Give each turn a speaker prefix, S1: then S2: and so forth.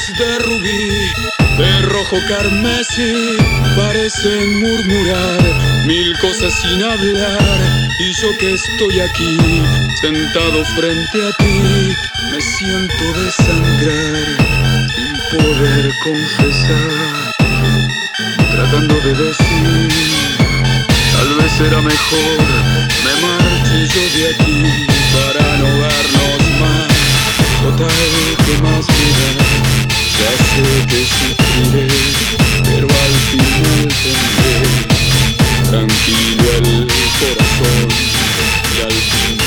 S1: de rubí, de rojo carmesí, parecen murmurar mil cosas sin hablar. Y yo que estoy aquí, sentado frente a ti, me siento desangrar, sin poder confesar, tratando de decir, tal vez será mejor me marche yo de aquí para no vernos más. Total, ¿qué más me da? Ya sé que sufriré, pero al final tendré tranquilo el corazón y al fin